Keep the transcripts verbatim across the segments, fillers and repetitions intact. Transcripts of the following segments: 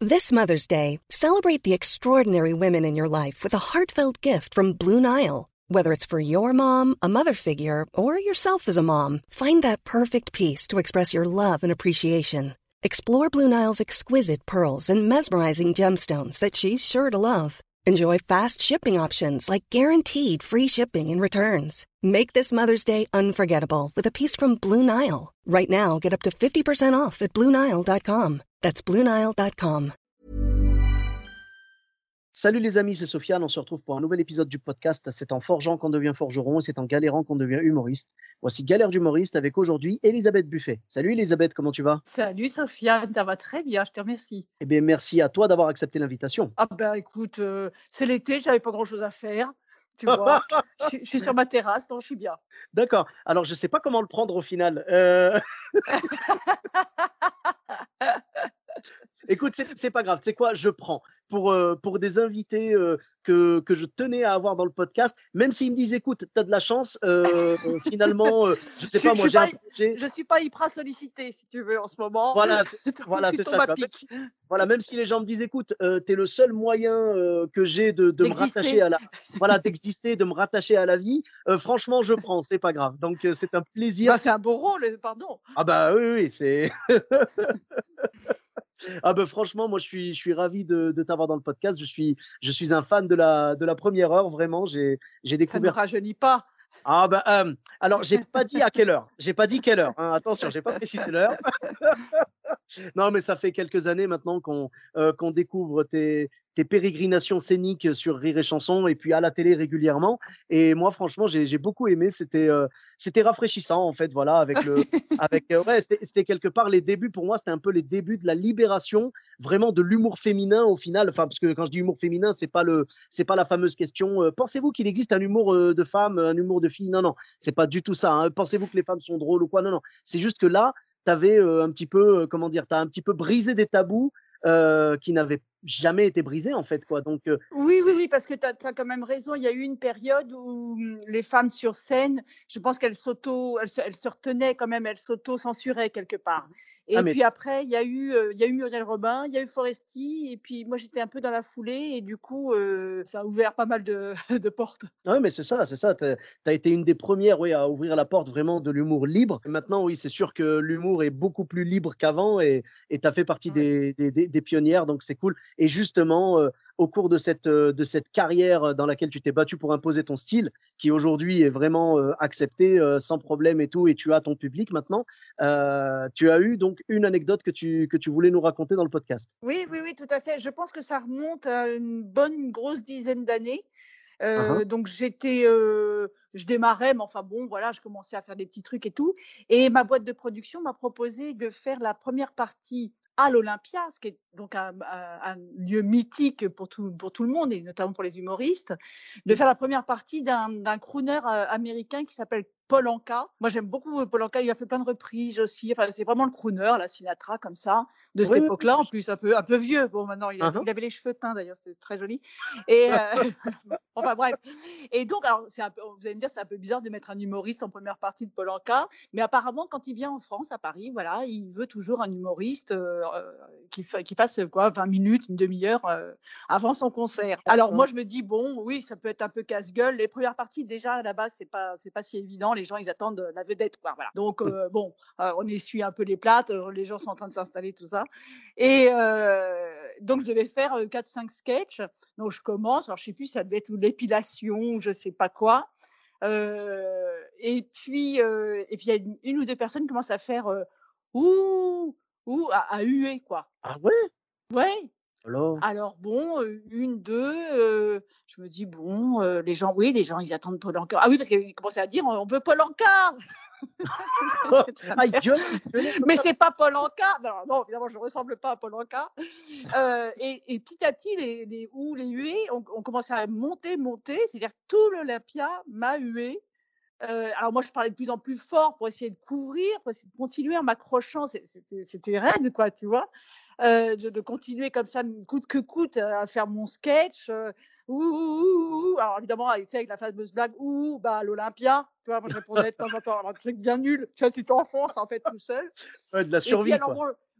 This Mother's Day, celebrate the extraordinary women in your life with a heartfelt gift from Blue Nile. Whether it's for your mom, a mother figure, or yourself as a mom, find that perfect piece to express your love and appreciation. Explore Blue Nile's exquisite pearls and mesmerizing gemstones that she's sure to love. Enjoy fast shipping options like guaranteed free shipping and returns. Make this Mother's Day unforgettable with a piece from Blue Nile. Right now, get up to fifty percent off at blue nile dot com. That's blue nile dot com. Salut les amis, c'est Sofiane, on se retrouve pour un nouvel épisode du podcast. C'est en forgeant qu'on devient forgeron et c'est en galérant qu'on devient humoriste. Voici Galère d'humoriste avec aujourd'hui Elisabeth Buffet. Salut Elisabeth, comment tu vas? Salut Sofiane, ça va très bien, je te remercie. Eh bien merci à toi d'avoir accepté l'invitation. Ah ben écoute, euh, c'est l'été, j'avais pas grand chose à faire, tu vois. je, je suis sur ma terrasse, donc je suis bien. D'accord, alors je sais pas comment le prendre au final. Euh... Écoute, c'est, c'est pas grave, tu sais quoi, je prends. Pour, euh, pour des invités euh, que, que je tenais à avoir dans le podcast, même s'ils me disent, écoute, tu as de la chance, euh, euh, finalement, euh, je sais je, pas, je moi, j'ai pas, un projet. Je suis pas hyper sollicitée, si tu veux, en ce moment. Voilà, c'est, voilà, c'est ça. Même si, voilà, même si les gens me disent, écoute, euh, tu es le seul moyen euh, que j'ai de, de me rattacher à la... Voilà, d'exister, de me rattacher à la vie, euh, franchement, je prends, c'est pas grave. Donc, euh, c'est un plaisir. Bah, c'est un beau rôle, pardon. Ah bah oui, oui, c'est... Ah ben franchement, moi je suis, je suis ravi de, de t'avoir dans le podcast. Je suis, je suis un fan de la, de la première heure, vraiment. J'ai, j'ai découvert. Ça ne rajeunit pas. Ah ben, euh, alors j'ai pas dit à quelle heure. J'ai pas dit quelle heure. Hein. Attention, j'ai pas précisé l'heure. Non, mais ça fait quelques années maintenant qu'on, euh, qu'on découvre tes, tes pérégrinations scéniques sur Rire et Chanson et puis à la télé régulièrement. Et moi, franchement, j'ai, j'ai beaucoup aimé. C'était, euh, c'était rafraîchissant en fait, voilà, avec le, avec euh, ouais, c'était, c'était quelque part les débuts pour moi. C'était un peu les débuts de la libération, vraiment de l'humour féminin au final. Enfin, parce que quand je dis humour féminin, c'est pas le, c'est pas la fameuse question. Euh, pensez-vous qu'il existe un humour euh, de femme, un humour de fille? Non, non, c'est pas du tout ça. Hein. Pensez-vous que les femmes sont drôles ou quoi? Non, non. C'est juste que là, tu avais euh, un petit peu, euh, comment dire, tu as un petit peu brisé des tabous euh, qui n'avaient jamais été brisés en fait. Quoi. Donc, euh, oui, oui, oui, parce que tu as quand même raison. Il y a eu une période où les femmes sur scène, je pense qu'elles s'auto, elles se, elles se retenaient quand même, elles s'auto-censuraient quelque part. Et ah, mais... puis après, il y a eu, euh, il y a eu Muriel Robin, il y a eu Foresti, et puis moi j'étais un peu dans la foulée, et du coup, euh, ça a ouvert pas mal de, de portes. Oui, mais c'est ça, c'est ça. Tu as été une des premières oui, à ouvrir la porte vraiment de l'humour libre. Et maintenant, oui, c'est sûr que l'humour est beaucoup plus libre qu'avant et tu as fait partie ouais. des, des, des, des pionnières, donc c'est cool. Et justement, euh, au cours de cette, euh, de cette carrière dans laquelle tu t'es battu pour imposer ton style, qui aujourd'hui est vraiment euh, accepté euh, sans problème et tout, et tu as ton public maintenant, euh, tu as eu donc une anecdote que tu, que tu voulais nous raconter dans le podcast. Oui, oui, oui, tout à fait. Je pense que ça remonte à une bonne grosse dizaine d'années. Euh, uh-huh. Donc j'étais, euh, je démarrais, mais enfin bon, voilà, je commençais à faire des petits trucs et tout. Et ma boîte de production m'a proposé de faire la première partie à l'Olympia, ce qui est donc un, un, un lieu mythique pour tout, pour tout le monde, et notamment pour les humoristes, de faire la première partie d'un, d'un crooner américain qui s'appelle Paul Anka. Moi, j'aime beaucoup Paul Anka. Il a fait plein de reprises aussi. Enfin, c'est vraiment le crooner, la Sinatra, comme ça, de cette oui, époque-là. En plus, un peu, un peu vieux. Bon, maintenant, il, a, uh-huh. il avait les cheveux teints, d'ailleurs. C'était très joli. Et euh, enfin, bref. Et donc, alors, c'est un peu, vous allez me dire, c'est un peu bizarre de mettre un humoriste en première partie de Paul Anka. Mais apparemment, quand il vient en France, à Paris, voilà, il veut toujours un humoriste euh, qui, qui passe quoi, vingt minutes, une demi-heure euh, avant son concert. Alors, moi, je me dis, bon, oui, ça peut être un peu casse-gueule. Les premières parties, déjà, à la base, c'est pas, c'est pas si évident. Les gens, ils attendent la vedette, quoi. Voilà. Donc, euh, bon, euh, on essuie un peu les plates, euh, les gens sont en train de s'installer, tout ça. Et euh, donc, je devais faire euh, quatre cinq sketchs. Donc, je commence. Alors, je sais plus, ça devait être l'épilation ou je sais pas quoi. Euh, et puis, euh, et puis, il y a une, une ou deux personnes qui commencent à faire euh, ouh, ouh, à, à huer, quoi. Ah ouais? Ouais. Alors, Alors bon, euh, une, deux, euh, je me dis, bon, euh, les gens, oui, les gens, ils attendent Paul Anka. Ah oui, parce qu'ils commençaient à dire, on veut Paul Anka. ah, gueule, gueule, mais c'est pas Paul Anka. Alors, non, évidemment, je ne ressemble pas à Paul Anka. Euh, et, et petit à petit, les, les ou les huées ont, ont commencé à monter, monter. C'est-à-dire que tout l'Olympia m'a hué. Euh, alors moi, je parlais de plus en plus fort pour essayer de couvrir, pour essayer de continuer en m'accrochant. C'était, c'était raide, quoi, tu vois. Euh, de, de continuer comme ça, coûte que coûte, à faire mon sketch. Euh, ouh, ouh, ouh. Alors évidemment, tu sais, avec la fameuse blague, ouh, bah, à l'Olympia. Tu vois, moi, je répondais de temps en temps, un truc bien nul. Tu vois, tu t'enfonces, en fait, tout seul. Ouais, de la survie, et puis, alors, quoi. bon,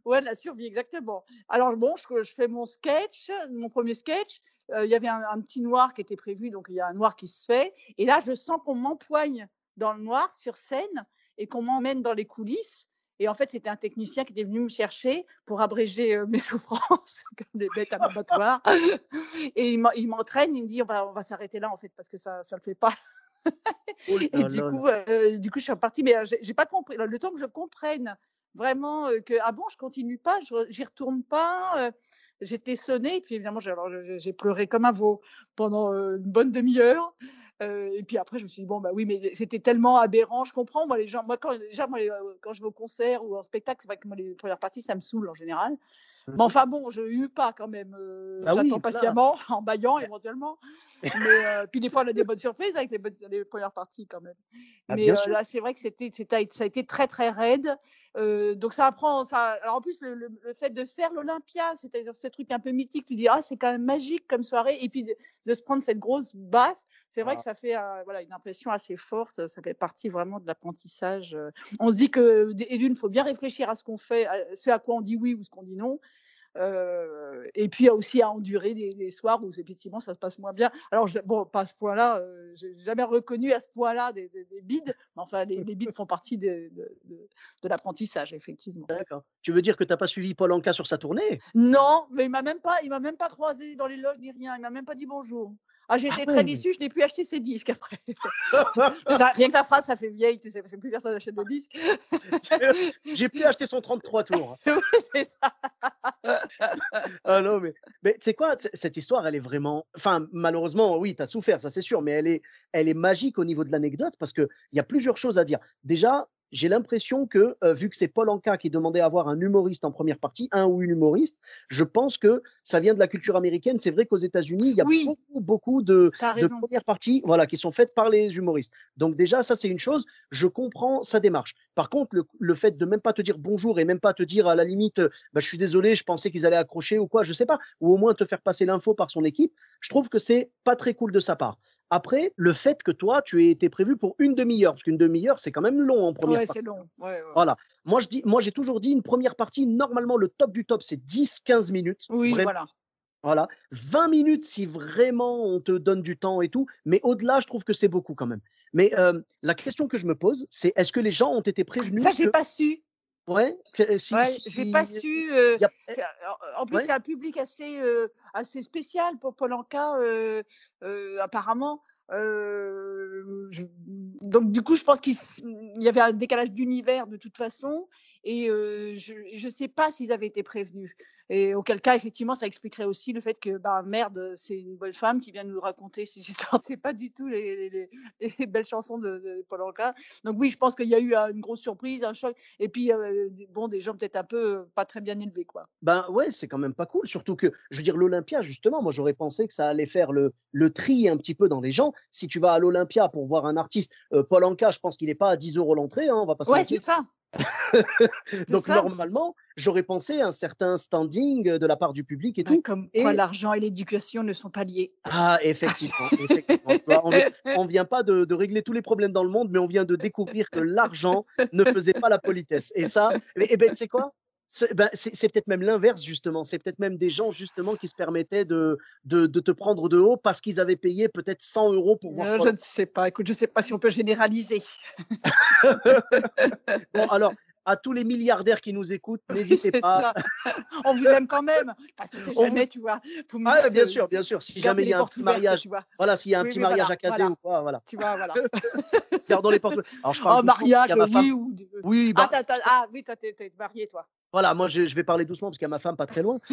Ouais, de la survie, exactement. Alors bon, je, je fais mon sketch, mon premier sketch. Euh, Il y avait un, un petit noir qui était prévu, donc il y a un noir qui se fait. Et là, je sens qu'on m'empoigne dans le noir sur scène et qu'on m'emmène dans les coulisses. Et en fait, c'était un technicien qui était venu me chercher pour abréger euh, mes souffrances, comme des bêtes à l'abattoir. Et il m'en- il m'entraîne, il me dit on va, on va s'arrêter là en fait parce que ça ne le fait pas. Oh Et là du là là. coup, euh, du coup, je suis repartie, mais euh, j'ai j'ai pas compris. Le temps que je comprenne vraiment euh, que ah bon, je continue pas, je j'y retourne pas. euh, J'étais sonnée, et puis évidemment, j'ai alors, j'ai- j'ai pleuré comme un veau pendant euh, une bonne demi-heure. Euh, et puis après, je me suis dit bon bah oui, mais c'était tellement aberrant. Je comprends, moi les gens, moi quand déjà moi les- euh, quand je vais au concert ou en spectacle, c'est vrai que moi les premières parties ça me saoule en général. Mais Mhm. enfin bon, je eus pas quand même. euh, Bah J'attends oui, voilà. patiemment, en bâillant éventuellement. Mais euh, puis des fois, on a des bonnes surprises avec les, bonnes, les premières parties quand même. Ah, Mais bien euh, sûr. là, c'est vrai que c'était, c'était, ça a été très très raide. Euh, donc ça apprend. Ça... Alors en plus, le, le, le fait de faire l'Olympia, c'est-à-dire ce truc un peu mythique, tu dis ah c'est quand même magique comme soirée. Et puis de, de se prendre cette grosse baffe, c'est vrai que Ah, ça fait euh, voilà une impression assez forte. Ça fait partie vraiment de l'apprentissage. euh. On se dit que et d'une, il faut bien réfléchir à ce qu'on fait, à ce à quoi on dit oui ou ce qu'on dit non. Euh, et puis aussi à endurer des, des soirs où effectivement ça se passe moins bien. Alors je, bon, pas à ce point-là, euh, j'ai jamais reconnu à ce point-là des, des, des bides, mais enfin les, les bides font partie de, de, de, de l'apprentissage effectivement. d'accord. Tu veux dire que tu n'as pas suivi Paul Anka sur sa tournée? Non, mais il m'a même pas, il m'a même pas croisé dans les loges ni rien. Il m'a même pas dit bonjour. Ah, j'ai Ah été très ouais. déçue, je n'ai plus acheté ses disques après. Déjà, rien que la phrase, ça fait vieille, tu sais, parce que plus personne n'achète de disques. J'ai pu acheter son trente-trois tours. Oui, c'est ça. Ah non, mais, mais tu sais quoi, c- cette histoire, elle est vraiment. Enfin, malheureusement, oui, tu as souffert, ça c'est sûr, mais elle est, elle est magique au niveau de l'anecdote parce qu'il y a plusieurs choses à dire. Déjà, j'ai l'impression que, euh, vu que c'est Paul Anka qui demandait à avoir un humoriste en première partie, un ou une humoriste, je pense que ça vient de la culture américaine. C'est vrai qu'aux États-Unis, il y a Oui, beaucoup, beaucoup de, tu as de raison. premières parties voilà, qui sont faites par les humoristes. Donc, déjà, ça, c'est une chose. Je comprends sa démarche. Par contre, le, le fait de même pas te dire bonjour et même pas te dire à la limite, bah, je suis désolé, je pensais qu'ils allaient accrocher ou quoi, je sais pas, ou au moins te faire passer l'info par son équipe, je trouve que c'est pas très cool de sa part. Après, le fait que toi, tu aies été prévu pour une demi-heure, parce qu'une demi-heure, c'est quand même long en première Ouais, c'est partie. long. Ouais, ouais, ouais. Voilà. Moi, je dis, moi, j'ai toujours dit une première partie, normalement, le top du top, c'est dix quinze minutes. Oui, Vraiment. voilà. Voilà. vingt minutes si vraiment on te donne du temps et tout. Mais au-delà, je trouve que c'est beaucoup quand même. Mais euh, la question que je me pose, c'est est-ce que les gens ont été prévenus Ça, j'ai que, pas su. ouais, que si, Ouais, j'ai pas si, su. euh, y a, c'est- en en plus, ouais, c'est un public assez, euh, assez spécial pour Paul Anka, euh, euh, apparemment. Euh, je- donc, du coup, je pense qu'il s- il y avait un décalage d'univers de toute façon. Et euh, je ne sais pas s'ils avaient été prévenus. Et auquel cas, effectivement, ça expliquerait aussi le fait que, bah, merde, c'est une bonne femme qui vient nous raconter ses histoires. C'est pas du tout les, les- les- les belles chansons de, de Paul Anka. Donc, oui, je pense qu'il y a eu euh, une grosse surprise, un choc. Et puis, euh, bon, des gens peut-être un peu euh, pas très bien élevés, quoi. ben ouais, c'est quand même pas cool. Surtout que, je veux dire, l'Olympia, justement, moi j'aurais pensé que ça allait faire le, le tri un petit peu dans les gens. Si tu vas à l'Olympia pour voir un artiste, euh, Paul Anka, je pense qu'il n'est pas à dix euros l'entrée, hein, on va pas se Ouais, mentir. c'est ça, c'est Donc ça. normalement, j'aurais pensé à un certain standing euh, de la part du public et Bah, tout. comme quoi Et l'argent et l'éducation ne sont pas liés. ah, effectivement, effectivement. Tu vois, on vient, on vient pas de, de régler tous les problèmes dans le monde, mais on vient de découvrir que l'argent ne faisait pas la politesse. Et ça, et, et ben, tu sais quoi? C'est ben, c'est- c'est peut-être même l'inverse, justement. C'est peut-être même des gens, justement, qui se permettaient de, de, de te prendre de haut parce qu'ils avaient payé peut-être cent euros pour voir Euh, Paul je ne sais pas. Écoute, je ne sais pas si on peut généraliser. Bon, alors, à tous les milliardaires qui nous écoutent, Oui, n'hésitez c'est pas. ça. On vous aime quand même, parce que c'est On vous... jamais, tu vois, faut mieux Ah, bien se, sûr, se- bien sûr. Si jamais garder il y les a un portes petit ouvertes, mariage, tu vois. voilà, s'il y a un Oui, petit oui, mariage voilà, à caser voilà. ou quoi, voilà. Tu vois, voilà. Gardons les portes. Alors, je parle Oh, doucement parce qu'il y mariage, a ma femme. oui, ou. Oui, Ah, bah, t'as, t'as- ah oui, toi, t'es, t'es marié, toi. voilà, moi, je, je vais parler doucement parce qu'il y a ma femme pas très loin.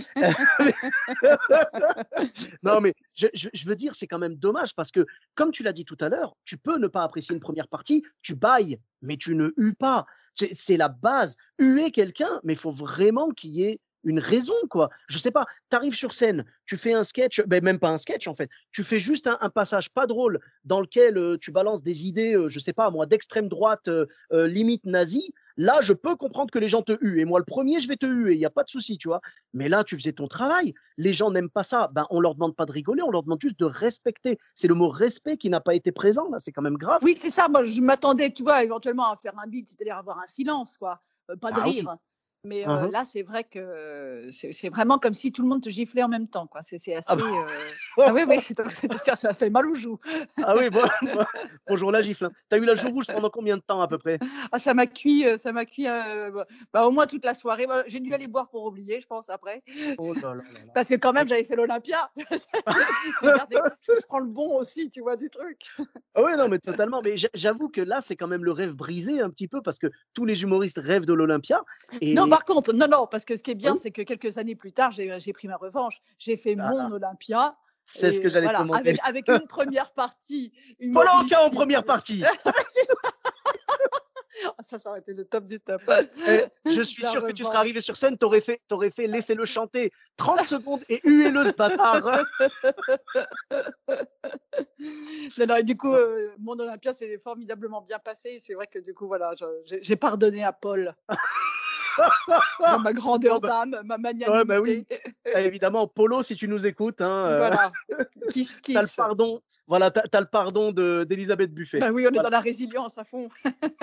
Non, mais je, je- je veux dire, c'est quand même dommage parce que, comme tu l'as dit tout à l'heure, tu peux ne pas apprécier une première partie, tu bailles, mais tu ne hues pas. C'est c'est la base. Huer quelqu'un, mais il faut vraiment qu'il y ait une raison, quoi. Je sais pas, tu arrives sur scène, tu fais un sketch, ben même pas un sketch en fait, tu fais juste un, un passage pas drôle dans lequel euh, tu balances des idées, euh, je sais pas moi, d'extrême droite, euh, euh, limite nazie. Là, je peux comprendre que les gens te huent. Et moi, le premier, je vais te huer, il n'y a pas de souci, tu vois. Mais là, tu faisais ton travail. Les gens n'aiment pas ça. Ben, on leur demande pas de rigoler, on leur demande juste de respecter. C'est le mot respect qui n'a pas été présent, là. C'est quand même grave. Oui, c'est ça. Moi, je m'attendais, tu vois, éventuellement à faire un beat, c'est-à-dire avoir un silence, quoi. Euh, pas de Ah oui, rire. Mais Mmh euh, mh. là, c'est vrai que c'est c'est vraiment comme si tout le monde te giflait en même temps, quoi. C'est c'est Ah assez. bah euh, Ah oui, oui, donc c'est- ça, ça fait mal aux joues. ah oui, bon, bon, bonjour la gifle, hein. Tu as eu la joue rouge pendant combien de temps à peu près? Ah, ça m'a cuit, euh, ça m'a cuit euh, bah, bah, au moins toute la soirée. Bah, j'ai dû aller boire pour oublier, je pense, après. Oh là là là là. Parce que quand Ah même, j'avais fait l'Olympia. J'ai gardé, je prends le bon aussi, tu vois, du truc. ah ouais, non, mais totalement, mais j'a j'avoue que là, c'est quand même le rêve brisé un petit peu parce que tous les humoristes rêvent de l'Olympia Non, et par contre, non, non, parce que ce qui est bien, oui, c'est que quelques années plus tard, j'ai j'ai pris ma revanche. J'ai fait mon voilà, Olympia c'est ce et que euh, j'allais te voilà, demander. avec, avec une première partie Koh Lanta en humoristique. première partie. C'est ça, ça, ça aurait été le top du top. Et je suis La sûr que tu serais arrivé revanche. sur scène, tu aurais fait tu aurais fait laissez-le chanter trente secondes et huez-le ce bâtard. Non, non, et du coup, Non. euh, mon Olympia s'est formidablement bien passé. C'est vrai que du coup, voilà, je- j'ai j'ai pardonné à Paul pour ma Bon grandeur bah, d'âme, ma ouais, bah oui, magnanimité. ah, évidemment, Polo, si tu nous écoutes, hein, heu, Voilà, kiss tu as le kiss. pardon, voilà, tu as tu as le pardon de d'Élisabeth Buffet. Ben oui, on est Voilà dans la résilience à fond.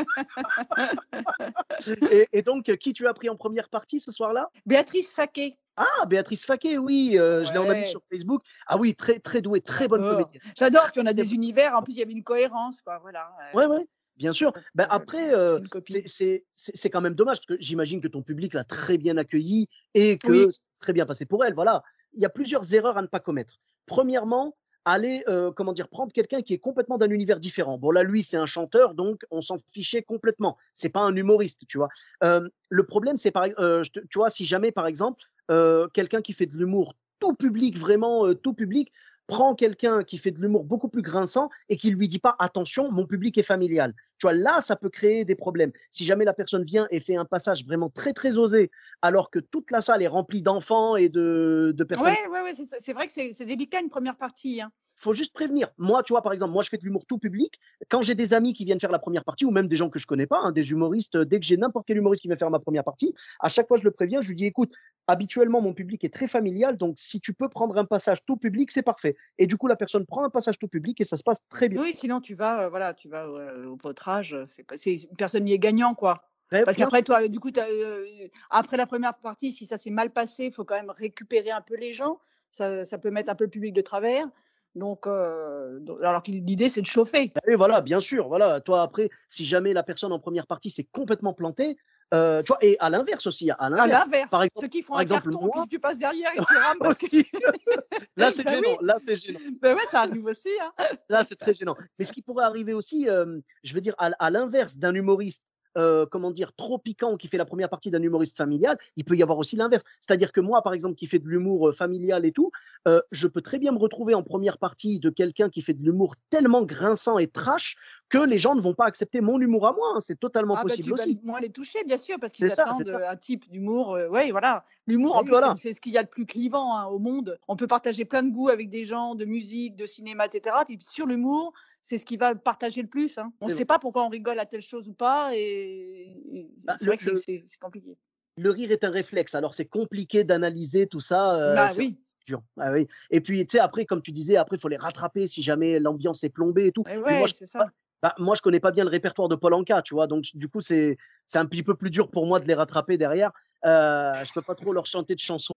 et et donc qui tu as pris en première partie ce soir-là? Béatrice Faquet. Ah, Béatrice Faquet, oui, heu, je l'ai en amie Ouais, sur Facebook. Ah oui, très, très douée, très bonne j'adore. comédienne. J'adore. Puis on a Très des bonne univers. En plus, il y avait une cohérence, quoi. Voilà. ouais, euh, ouais, bien sûr. Bah, euh, après, heu, c'est une c'est copine. c'est c'est c'est quand même dommage parce que j'imagine que ton public l'a très bien accueillie et que Oui, c'est très bien passé pour elle, voilà. Il y a plusieurs erreurs à ne pas commettre. Premièrement, aller, heu, comment dire? Prendre quelqu'un qui est complètement d'un univers différent. Bon là, lui, c'est un chanteur, donc on s'en fichait complètement. C'est pas un humoriste, tu vois? Hem, le problème, c'est par ex heu, je te tu vois, si jamais, par exemple, heu, quelqu'un qui fait de l'humour tout public, vraiment, heu, tout public, prend quelqu'un qui fait de l'humour beaucoup plus grinçant et qui lui dit pas: «Attention, mon public est familial». Tu vois, là, ça peut créer des problèmes. Si jamais la personne vient et fait un passage vraiment très, très osé, alors que toute la salle est remplie d'enfants et de de personnes, ouais, ouais, ouais. C'est c'est vrai que c'est c'est délicat une première partie, hein. faut juste prévenir. Moi, tu vois, par exemple, moi, je fais de l'humour tout public. Quand j'ai des amis qui viennent faire la première partie, ou même des gens que je connais pas, hein, des humoristes, euh, dès que j'ai n'importe quel humoriste qui vient faire ma première partie, à chaque fois, je le préviens, je lui dis, écoute, habituellement, mon public est très familial, donc si tu peux prendre un passage tout public, c'est parfait. Et du coup, la personne prend un passage tout public et ça se passe très bien. Oui, sinon tu vas, heu, voilà, tu vas, heu, au potrage, heu, c'est pas c'est personne n'y est gagnant, quoi. Mais Parce bien qu'après sûr, toi, du coup, tu as, après la première partie, si ça s'est mal passé, il faut quand même récupérer un peu les gens. Ça ça peut mettre un peu le public de travers. Donc heu, do alors que l'idée, c'est de chauffer. et voilà, bien sûr, voilà. Toi, après, si jamais la personne en première partie s'est complètement plantée, heu, tu vois? Et à l'inverse aussi, à À l'inverse. l'inverse, Par exemple ceux qui font par un exemple, carton, puis moi tu passes derrière et tu rames parce que tu aussi, là, c'est bah oui, gênant, là, c'est gênant. bah ouais, ça arrive aussi, hein. Là, c'est très gênant. Mais ce qui pourrait arriver aussi, hem, je veux dire à à l'inverse d'un humoriste, heu, comment dire? Trop piquant qui fait la première partie d'un humoriste familial, il peut y avoir aussi l'inverse. C'est-à-dire que moi, par exemple, qui fais de l'humour, heu, familial et tout, heu, je peux très bien me retrouver en première partie de quelqu'un qui fait de l'humour tellement grinçant et trash que les gens ne vont pas accepter mon humour à moi, hein. C'est totalement Ah bah possible tu vas aussi. moins les toucher, bien sûr, parce C'est qu'ils ça, c'est attendent, ça. heu, un type d'humour, heu, ouais, voilà. L'humour, en Oui, plus, c'est voilà. c'est ce qu'il y a de plus clivant, hein, au monde. On peut partager plein de goûts avec des gens, de musique, de cinéma, et cetera. Puis sur l'humour, c'est ce qui va partager le plus, hein. On ne C'est vrai. sait pas pourquoi on rigole à telle chose ou pas et et Bah, c'est c'est le vrai que c'est le c'est c'est compliqué. Le rire est un réflexe, alors c'est compliqué d'analyser tout ça, heu, Bah c'est oui, dur. Ah oui et puis tu sais après comme tu disais, après il faut les rattraper si jamais l'ambiance est plombée et tout. et Puis moi ouais, je c'est pas ça. bah, moi je connais pas bien le répertoire de Paul Anka, tu vois? Donc du coup c'est c'est un petit peu plus dur pour moi de les rattraper derrière. Heu, je peux pas trop leur chanter de chansons.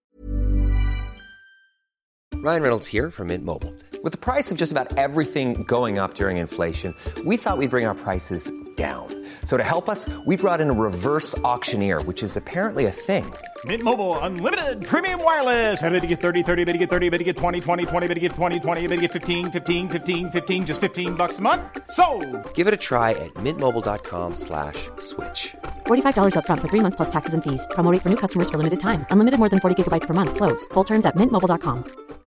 Ryan Reynolds here from Mint Mobile. With the price of just about everything going up during inflation, we thought we'd bring our prices down. So to help us, we brought in a reverse auctioneer, which is apparently a thing. Mint Mobile Unlimited Premium Wireless. How to get thirty, thirty, how to get thirty, how to get twenty, twenty, twenty, how to get twenty, twenty, how to get fifteen, fifteen, fifteen, fifteen, just fifteen bucks a month? Sold! Give it a try at mintmobile.com slash switch. forty-five dollars up front for three months plus taxes and fees. Promo rate for new customers for limited time. Unlimited more than forty gigabytes per month. Slows full terms at mint mobile dot com.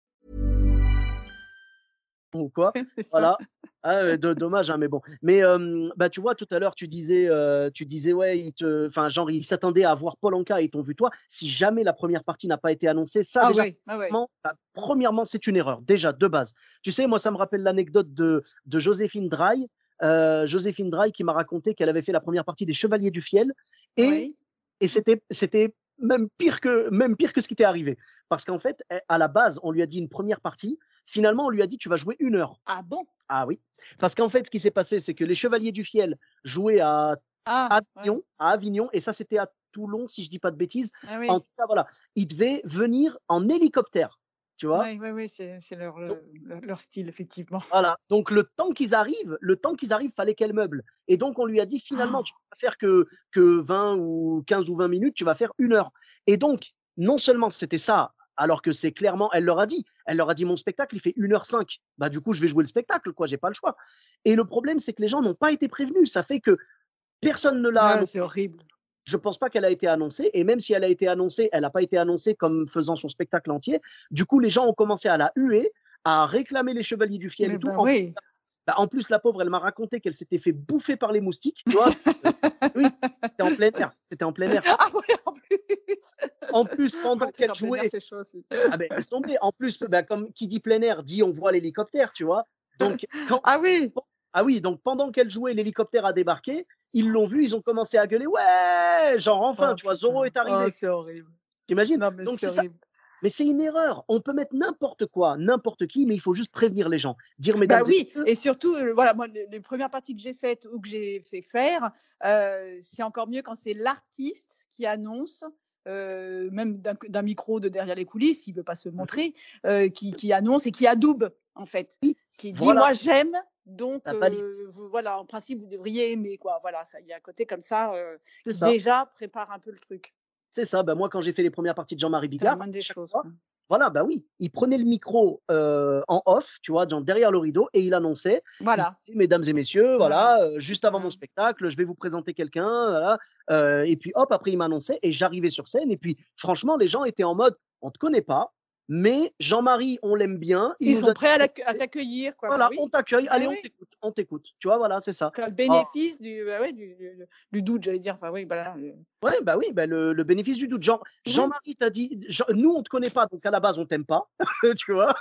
Ou quoi. C'est ça. Voilà. Ah, heu, do dommage, hein, mais bon. Mais, hem, bah, tu vois, tout à l'heure, tu disais, heu, tu disais, ouais, ils te enfin, genre, ils s'attendaient à voir Paul Anka et ils t'ont vu toi. Si jamais la première partie n'a pas été annoncée, ça Ah déjà, ouais, ah ouais. premièrement, bah, premièrement, c'est une erreur, déjà, de base. Tu sais, moi, ça me rappelle l'anecdote de de Joséphine Draille, heu, Joséphine Draille qui m'a raconté qu'elle avait fait la première partie des Chevaliers du Fiel et Oui. et c'était c'était même pire que même pire que ce qui t'est arrivé. Parce qu'en fait, elle à la base, on lui a dit une première partie. Finalement, on lui a dit: «Tu vas jouer une heure». Ah bon? Ah oui, parce qu'en fait, ce qui s'est passé, c'est que les Chevaliers du Fiel jouaient à Ah, ouais. Avignon à Avignon et ça, c'était à Toulon, si je dis pas de bêtises. Ah En oui. tout cas, voilà, ils devaient venir en hélicoptère, tu vois? Oui, oui, oui, c'est c'est leur, Donc heu, leur leur style, effectivement. voilà, donc le temps qu'ils arrivent le temps qu'ils arrivent, fallait qu'elle meuble et donc on lui a dit: «Finalement, tu vas pas faire que que vingt ou quinze ou vingt minutes, tu vas faire une heure» et donc non seulement c'était ça, alors que c'est clairement elle leur a dit elle leur a dit: «Mon spectacle, il fait une heure cinq». Bah, du coup, je vais jouer le spectacle, quoi, j'ai pas le choix et le problème, c'est que les gens n'ont pas été prévenus. Ça fait que personne ne l'a Ah, annoncé. c'est horrible. Je pense pas qu'elle a été annoncée et même si elle a été annoncée, elle a pas été annoncée comme faisant son spectacle entier. Du coup, les gens ont commencé à la huer, à réclamer les Chevaliers du Fiel et Mais tout. bah, En plus oui. bah, en plus, la pauvre, elle m'a raconté qu'elle s'était fait bouffer par les moustiques, tu vois? Donc heu, oui, c'était en plein air, c'était en plein air. Ah ouais, en plus! En plus, Ouais, pendant le truc qu'elle en plein air, jouait c'est chaud aussi. ah beh, laisse tomber. En plus, bah, comme qui dit plein air dit on voit l'hélicoptère, tu vois? Donc quand Ah oui! pen ah oui, donc pendant qu'elle jouait, l'hélicoptère a débarqué, ils l'ont vue, ils ont commencé à gueuler: «Ouais!» genre enfin, Oh tu vois? Zorro putain, est oh, arrivé. c'est horrible. Tu imagines? Non, mais Donc c'est c'est ça. horrible. Mais c'est une erreur. On peut mettre n'importe quoi, n'importe qui, mais il faut juste prévenir les gens. Dire: Bah «Mesdames et oui, messieurs» et surtout, heu, voilà, moi, les les premières parties que j'ai faites ou que j'ai fait faire, heu, c'est encore mieux quand c'est l'artiste qui annonce, heu, même d'un c d'un micro de derrière les coulisses, s'il veut pas se mmh mh, montrer, heu, qui qui annonce et qui adoube, en fait. oui, Qui dit: voilà, «Moi, j'aime, donc ça valide. heu, vous voilà, en principe, vous devriez aimer», quoi. Voilà, ça il y a un côté comme ça, heu, C'est qui ça. déjà prépare un peu le truc. C'est ça, bah, moi, quand j'ai fait les premières parties de Jean-Marie C'est la Bigard, à moindre des chaque choses, fois quoi. voilà, bah, oui, il prenait le micro, heu, en off, tu vois? Genre derrière le rideau et il annonçait. Il Voilà, disait: «Mesdames et messieurs, voilà, voilà, heu, juste avant mon voilà. spectacle, je vais vous présenter quelqu'un, voilà». Heu et puis hop, après il m'annonçait et j'arrivais sur scène et puis franchement, les gens étaient en mode: «On te connaît pas, mais Jean-Marie, on l'aime bien, il Ils nous a sont dit prêts à que l'acc à t'accueillir, quoi. Bah voilà, oui, on t'accueille, bah allez, on oui. t'écoute, on t'écoute». Tu vois? Voilà, c'est ça. Tu as le Oh bénéfice du bah, ouais, du du du doute, j'allais dire. Enfin oui, voilà, heu, ouais, bah, oui, bah, le le bénéfice du doute. Jean ouais. Jean-Marie t'a dit Jean nous, on te connaît pas, donc à la base, on t'aime pas, tu vois?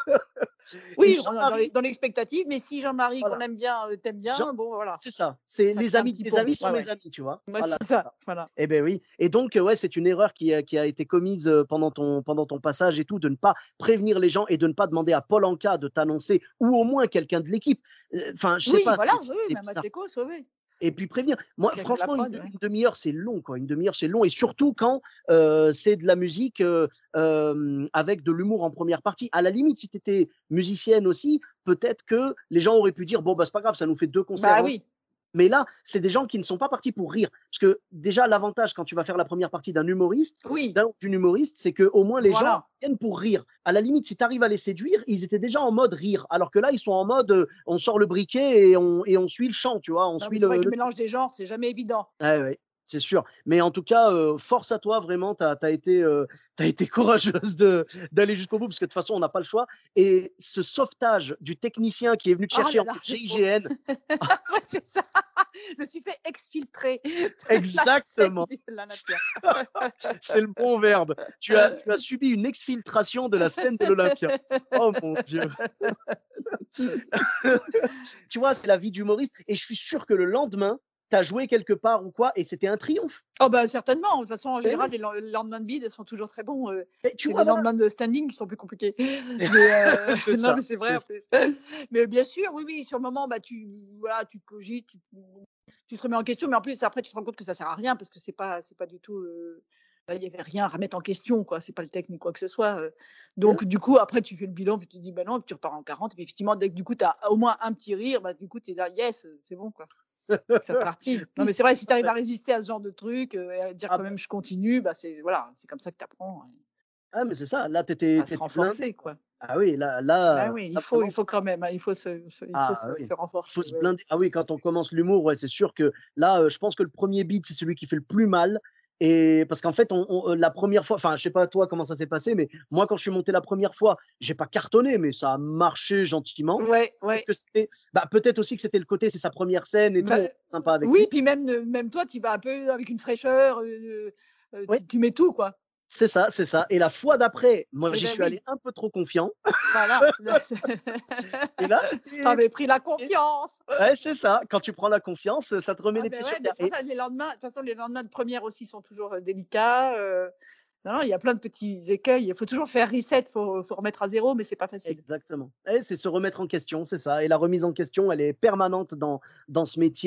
Et Oui, on est dans les Jean-Marie dans l'expectative, mais si Jean-Marie qu'on voilà, aime bien, heu, t'aime Jean bien, bon voilà, c'est ça, c'est ça les crée un amis petit tes pont. amis sont Ouais, mes ouais. amis, tu vois? Bah, Voilà, c'est c'est ça, ça. voilà. Et beh, oui et donc heu, ouais, c'est une erreur qui a qui a été commise, heu, pendant ton pendant ton passage et tout, de ne pas prévenir les gens et de ne pas demander à Paul Anka de t'annoncer ou au moins quelqu'un de l'équipe. Heu, enfin, je sais Oui, pas, voilà, c'est oui, c'est oui, c'est même à bizarre. Tecos, oui, oui. Et puis prévenir. Moi, Puis avec la franchement, une prod, de ouais. une demi-heure, c'est long, quoi. Une demi-heure, c'est long et surtout quand, heu, c'est de la musique, heu, hem, avec de l'humour en première partie. À la limite, si tu étais musicienne aussi, peut-être que les gens auraient pu dire: «Bon, bah, c'est pas grave, ça nous fait deux concerts Bah en». oui, Mais là, c'est des gens qui ne sont pas partis pour rire. Parce que déjà, l'avantage quand tu vas faire la première partie d'un humoriste oui, d'un d'une humoriste, c'est qu'au moins les gens voilà. viennent pour rire. À la limite, si tu arrives à les séduire, ils étaient déjà en mode rire. Alors que là, ils sont en mode, heu, on sort le briquet et on et on suit le chant, tu vois? On Non, mais suit c'est vrai le que le le truc. mélange des genres, c'est jamais évident. Ouais, ouais, c'est sûr. Mais en tout cas, heu, force à toi vraiment, tu as été, heu, tu été courageuse de d'aller jusqu'au bout parce que de toute façon, on n'a pas le choix et ce sauvetage du technicien qui est venu te Oh chercher là en là, mode le pauvre. G I G N Ouais, c'est ça. Je me suis fait exfiltrer de la scène exactement. de l'Olympia. C'est le bon verbe. Tu as tu as subi une exfiltration de la scène de l'Olympia. Oh mon Dieu! Tu vois, c'est la vie d'humoriste et je suis sûr que le lendemain, tu as joué quelque part ou quoi et c'était un triomphe. Oh bah, certainement. De toute façon, en Beh général, oui, les len les lendemains de bide sont toujours très bons, heu, et tu c'est vois, les voilà, lendemains c'est de standing qui sont plus compliqués. Mais heu, c'est non, ça, mais c'est vrai c'est en ça. plus. Mais bien sûr, oui, oui, sur le moment, bah, tu voilà, tu cogites, tu tu te remets en question, mais en plus après tu te rends compte que ça sert à rien parce que c'est pas c'est pas du tout, heu, bah, il y avait rien à remettre en question, quoi. C'est pas le texte ni quoi que ce soit, heu, Et ouais, donc du coup après tu fais le bilan, puis tu te dis: «Bah non», puis tu repars en quarante et puis effectivement dès que du coup tu as au moins un petit rire, bah, du coup tu es là: «Yes, c'est bon, quoi». C'est reparti. Non, oui, mais c'est vrai, si tout tu arrives à à fait. résister à ce genre de truc, heu, et à dire Ah quand bah même: «Je continue», bah, c'est voilà, c'est comme ça que tu apprends, ah mais c'est ça, là, tu étais à tu se étais blindée, renforcer, quoi. quoi. Ah oui, là Bah là oui, il là faut il vraiment faut c'est quand même, hein, il faut se se il faut ah se oui, se il faut renforcer, se oui, oui. blinder. Ah oui, quand on commence l'humour, ouais, c'est sûr que là, heu, je pense que le premier beat, c'est celui qui fait le plus mal et parce qu'en fait, on on, heu, la première fois enfin, je sais pas toi comment ça s'est passé, mais moi, quand je suis monté la première fois, j'ai pas cartonné, mais ça a marché gentiment. Ouais, Peut-être ouais. que c'était bah, peut-être aussi que c'était le côté, c'est sa première scène et tout, Bah, on est sympa avec oui, lui. puis même, heu, même toi, tu vas un peu avec une fraîcheur, heu heu, Oui, tu tu mets tout, quoi. c'est ça, c'est ça et la fois d'après, moi, Eh j'y beh, suis allé oui, un peu trop confiant voilà. et là, Tu c'était avais pris la compliqué. confiance. Ouais, c'est ça, quand tu prends la confiance, ça te remet Ah les beh, pieds sur ouais, mais terre c'est pour et ça les lendemains de toute façon, les lendemains de première aussi sont toujours, heu, délicats, heu, non, non, il y a plein de petits écueils. Il faut toujours faire reset, faut faut remettre à zéro, mais c'est pas facile. exactement. Et c'est se remettre en question, c'est ça et la remise en question, elle est permanente dans dans ce métier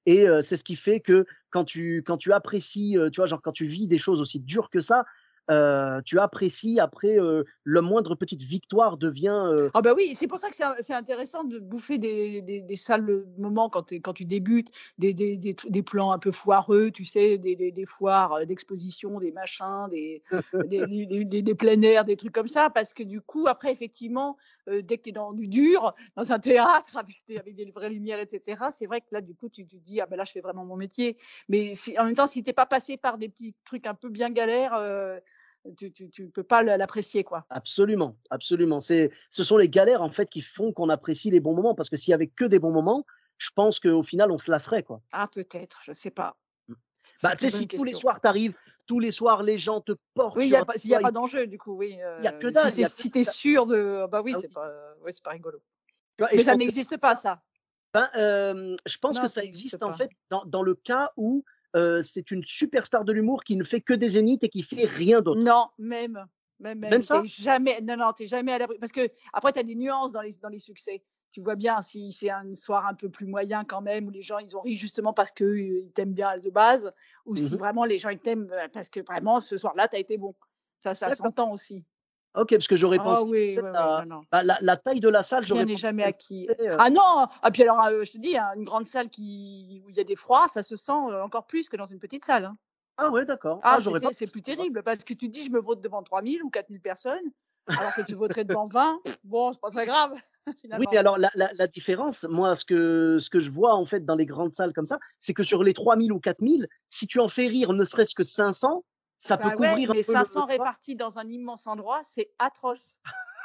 et heu, c'est ce qui fait que quand tu quand tu apprécies, heu, tu vois, genre quand tu vis des choses aussi dures que ça, heu, tu apprécies après, heu, le moindre petite victoire devient, heu Ah bah oui, c'est pour ça que c'est in c'est intéressant de bouffer des des des sales, heu, moments quand tu es quand tu débutes, des des des tru des plans un peu foireux, tu sais, des des des foires, heu, d'exposition, des machins, des des des des des des plein air, des trucs comme ça. Parce que du coup, après effectivement, heu, dès que tu es dans du dur, dans un théâtre avec des avec des vraies lumières et cetera, c'est vrai que là, du coup, tu tu te dis: «Ah bah là, je fais vraiment mon métier». Mais si en même temps, si tu es pas passé par des petits trucs un peu bien galères, heu, tu tu tu peux pas le l'apprécier, quoi. Absolument, absolument. C'est ce sont les galères, en fait, qui font qu'on apprécie les bons moments parce que s'il y avait que des bons moments, je pense qu'au final, on se lasserait, quoi. Ah peut-être, je sais pas. Mmh. C'est Bah, une tu sais, très si bonne tous les question. soirs tu arrives, tous les soirs les gens te portent Oui, il y sur a un pas s'il y a toit, pas ils d'enjeu du coup, oui, il y a que heu, si dalle, il y c'est a que si tu es dalle. sûr de bah oui, Ah c'est oui, pas ouais, c'est pas rigolo. tu vois? Et Mais je ça pense que n'existe pas ça. ben, hem, je pense que Non, ça ça n'existe existe, en pas. fait, dans dans le cas où, heu, c'est une superstar de l'humour qui ne fait que des zéniths et qui fait rien d'autre. Non, même, même, Même même, tu es ça? jamais non, non, tu es jamais à l'abri parce qu'après tu as des nuances dans les dans les succès. Tu vois bien si c'est un soir un peu plus moyen quand même, où les gens ils ont ri justement parce qu'ils t'aiment bien de base, ou Mmh si mh. vraiment les gens ils t'aiment, heu, parce que vraiment ce soir-là tu as été bon. Ça ça D'accord. s'entend aussi. OK, parce que j'aurais Ah pensé, oui, en fait, oui, oui, non, à non. bah, la la taille de la salle, Rien j'aurais n'est pensé jamais qu'elle acquis. faisait, heu Ah non! Ah puis alors, heu, je te dis, hein, une grande salle qui où il y a des froids, ça se sent, heu, encore plus que dans une petite salle, hein. ah ouais, d'accord. Ah, Ah, c'est j'aurais pas té c'est pensé, plus tu vois? terrible parce que tu te dis: «Je me vote devant trois mille ou quatre mille personnes», alors que tu voterais devant vingt, bon, c'est pas très grave Oui, mais finalement. alors la la la différence, moi, ce que ce que je vois, en fait, dans les grandes salles comme ça, c'est que sur les trois mille ou quatre mille, si tu en fais rire ne serait-ce que cinq cents, ça peut Bah ouais, couvrir un mais peu le, cinq cents tu vois? répartis dans un immense endroit, c'est atroce.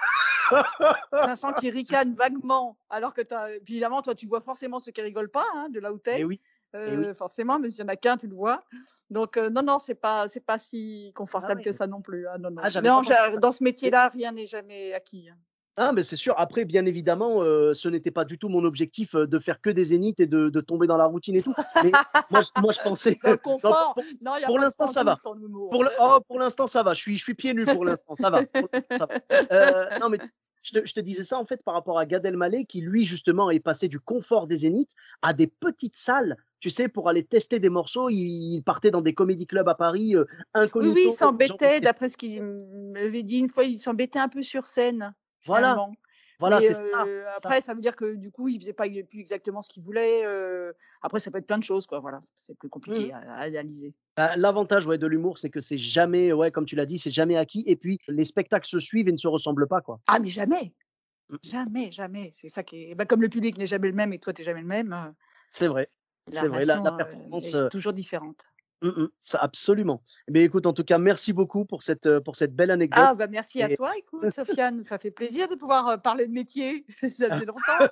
cinq cents qui ricanent vaguement alors que tu as évidemment, toi, tu vois forcément ceux qui rigolent pas, hein, de là où tu Eh es, oui, eh oui. heu, forcément, même s'il y en a qu'un, tu le vois. Donc heu, non, non, c'est pas c'est pas si Ah confortable ouais. que ça non plus, hein, non, Ah, non. j'avais pas Non, pensé j'a à ça. dans ce Et métier-là, rien n'est jamais acquis, hein. ah, mais c'est sûr. Après, bien évidemment, heu, ce n'était pas du tout mon objectif, heu, de faire que des zéniths et de de tomber dans la routine et tout. Mais moi, je moi, je pensais Dans le non, pour confort, pour non, il y a pour pas de l'instant, ça va. pantoufles en humour. Pour le oh, pour l'instant, ça va. Je suis je suis pieds nus pour l'instant, ça va. Pour l'instant, ça va. Heu, non, mais je te je te disais ça, en fait, par rapport à Gad Elmaleh qui, lui, justement, est passé du confort des zéniths à des petites salles, tu sais, pour aller tester des morceaux. Il il partait dans des comédie clubs à Paris, heu, Oui, oui, il incognito, les gens s'embêtait, étaient d'après ce qu'il m'avait dit une fois, il s'embêtait un peu sur scène, voilà, finalement. voilà, Mais c'est ça, heu, c'est ça. après, ça veut dire que du coup, il faisait pas il plus exactement ce qu'il voulait, heu, après ça peut être plein de choses, quoi, voilà, c'est plus Mmh. compliqué à à analyser. Bah, l'avantage, ouais, de l'humour, c'est que c'est jamais, ouais, comme tu l'as dit, c'est jamais acquis et puis les spectacles se suivent et ne se ressemblent pas, quoi. Ah mais jamais! Mmh. Jamais, jamais, c'est ça qui est bah, comme le public n'est jamais le même et toi, tu es jamais le même, heu, C'est vrai, la c'est vrai, la la relation, heu, performance, est heu toujours différente. mmh mh, ça absolument. Eh beh, écoute, en tout cas, merci beaucoup pour cette, heu, pour cette belle anecdote Ah bah, merci à et toi, écoute, Sofiane, ça fait plaisir de pouvoir, heu, parler de métier, ça faisait longtemps.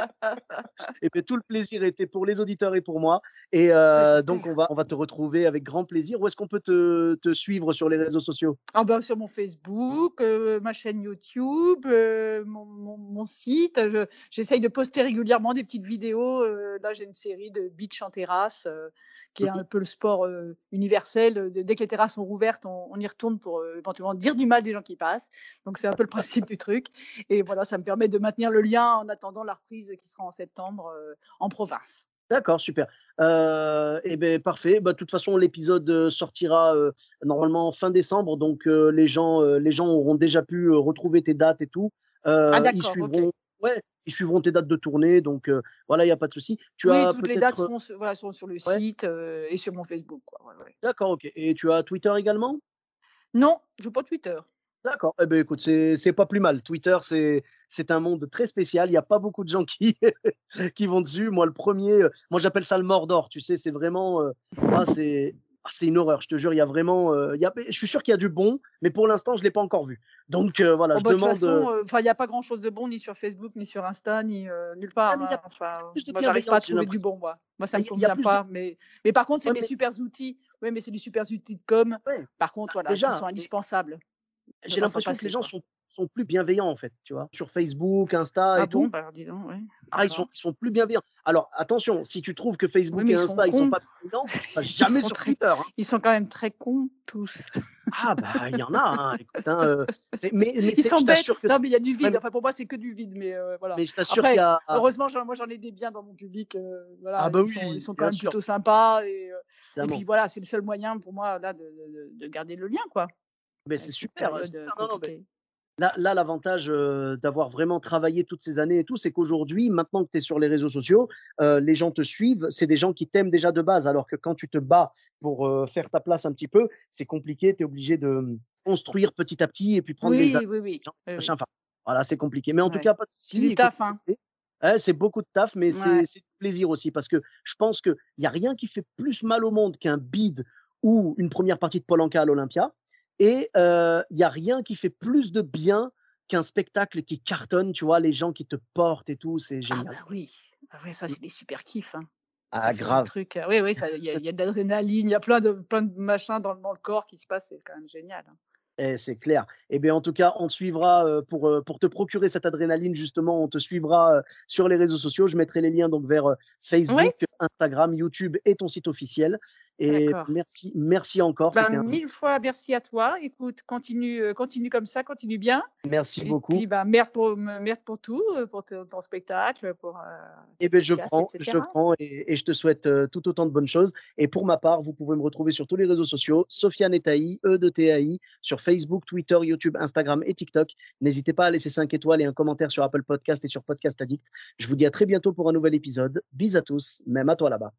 et beh, tout le plaisir était pour les auditeurs et pour moi et Bah, heu, donc on j'espère. va on va te retrouver avec grand plaisir. Où est-ce qu'on peut te te suivre sur les réseaux sociaux? Ah bah, sur mon Facebook, heu, ma chaîne YouTube, heu, mon mon mon site, je j'essaye de poster régulièrement des petites vidéos, heu, là j'ai une série de beach en terrasse, heu, qui est Mmh mh. un peu le sport, heu, universel, heu, dès dès que les terrasses sont rouvertes, on on y retourne pour, heu, éventuellement dire du mal des gens qui passent. Donc c'est un peu le principe du truc et voilà, ça me permet de maintenir le lien en attendant la reprise qui sera en septembre, heu, en province. D'accord, super. Heu et beh, parfait. Bah, de toute façon, l'épisode, heu, sortira, heu, normalement fin décembre, donc heu, les gens, heu, les gens auront déjà pu, heu, retrouver tes dates et tout. Ah Heu, ils d'accord, OK. suivront ouais, ils suivront tes dates de tournée, donc heu, voilà, il y a pas de souci. Tu Oui, as toutes les dates peut-être, heu seront su voilà, seront sur le ouais? site, heu et sur mon Facebook, quoi. Ouais, ouais. D'accord, OK et tu as Twitter également? Non, je joue pas Twitter. D'accord. Eh beh, écoute, c'est c'est pas plus mal. Twitter, c'est c'est un monde très spécial. Il y a pas beaucoup de gens qui qui vont dessus. Moi, le premier, heu, moi, j'appelle ça le Mordor, tu sais? C'est vraiment, heu, ah, c'est ah, c'est une horreur, je te jure. Il y a vraiment, heu, il y a je suis sûr qu'il y a du bon, mais pour l'instant, je l'ai pas encore vu. Donc heu, voilà, Oh je bah, de toute demande, heu façon, heu, enfin, il y a pas grand-chose de bon ni sur Facebook, ni sur Insta, ni, heu, nulle ouais, part, mais il y a hein. Enfin, plus de moi, j'arrive pas à bienveillance, j'ai trouver du l'impression. bon, moi. Moi, ça Bah, me il y a il y a convient plus de pas, mais mais par contre, c'est ouais, des mais supers outils. Ouais, mais c'est des supers outils de com. ouais, Par bah, contre, voilà, qui déjà, sont mais indispensables. Je j'ai peux pas s'en l'impression que les passer, gens quoi. sont sont plus bienveillants en fait, tu vois. Sur Facebook, Insta Ah et bon, tout. bah, dis donc, ouais, Ah, ils sont, d'accord. ils sont plus bienveillants. Alors attention, si tu trouves que Oui, Facebook mais et ils sont Insta, ils sont cons. pas bienveillants, va Ils jamais sont sur très, Twitter, hein. ils sont quand même très cons tous. Ah bah il y en a, hein, écoute, hein, euh, c'est, mais, mais Ils c'est, je s'embêtent. t'assure que Non, c'est, mais il y a du ouais, vide. mais, Enfin, pour moi, c'est que du vide. Mais euh, voilà. mais je t'assure qu'il y Après, a, heureusement, j'en- moi, j'en ai des biens dans mon public. euh, ah voilà, bah ils sont, ils oui, sont quand bien même sûr, plutôt sympas. Et, euh, et puis évidemment. voilà, c'est le seul moyen pour moi là de, de- de garder le lien, quoi, Mais c'est avec cette super, euh, période euh, super. Non, non, mais compliquée. là, là, l'avantage euh, d'avoir vraiment travaillé toutes ces années et tout, c'est qu'aujourd'hui, maintenant que tu es sur les réseaux sociaux, euh, les gens te suivent, c'est des gens qui t'aiment déjà de base, alors que quand tu te bats pour euh, faire ta place un petit peu, c'est compliqué, tu es obligé de hum, construire petit à petit et puis prendre des amis, Oui, oui, oui, oui, machin, oui. enfin, voilà, c'est compliqué. Mais en tout Ouais. cas, pas de C'est souci, du écoute, taf, hein. ouais, c'est beaucoup de taf, mais Ouais. c'est c'est du plaisir aussi, parce que je pense qu'il n'y a rien qui fait plus mal au monde qu'un bid ou une première partie de Paul Anka à l'Olympia. Et euh, il n'y a rien qui fait plus de bien qu'un spectacle qui cartonne, tu vois, les gens qui te portent et tout, c'est Ah génial. bah oui. Ah ouais, ça, Mm. c'est des super kiffs, hein. Ça Ah, fait des grave. trucs. euh, Oui, oui, ça, il y a, il y a de l'adrénaline, il y a plein de, plein de machins dans, dans le corps qui se passent. C'est quand même génial, hein. Eh, c'est clair. Eh bien, en tout cas, on te suivra euh, pour, euh, pour te procurer cette adrénaline, justement. On te suivra euh, sur les réseaux sociaux. Je mettrai les liens donc vers euh, Oui, Facebook, Instagram, YouTube et ton site officiel. Et d'accord. merci, merci encore. Ben, C'était un mille fois merci à toi. Écoute, continue, euh, continue comme ça, continue bien. merci Et beaucoup. puis, ben, merde pour, merde pour tout, euh, pour ton, ton spectacle, pour euh, tes Eh bien, je podcasts, prends, je et cetera. prends et, et je te souhaite euh, tout autant de bonnes choses. Et pour ma part, vous pouvez me retrouver sur tous les réseaux sociaux, Sofiane Etaï, E de T A I, sur Facebook, Twitter, YouTube, Instagram et TikTok. N'hésitez pas à laisser cinq étoiles et un commentaire sur Apple Podcast et sur Podcast Addict. Je vous dis à très bientôt pour un nouvel épisode. Bis à tous, même à toi là-bas.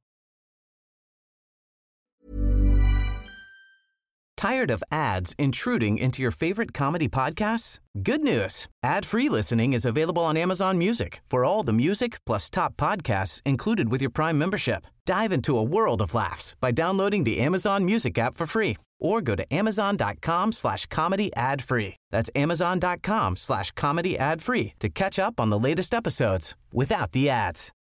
Tired of ads intruding into your favorite comedy podcasts? Good news. Ad-free listening is available on Amazon Music for all the music plus top podcasts included with your Prime membership. Dive into a world of laughs by downloading the Amazon Music app for free or go to amazon.com slash comedy ad free. That's amazon.com slash comedy ad free to catch up on the latest episodes without the ads.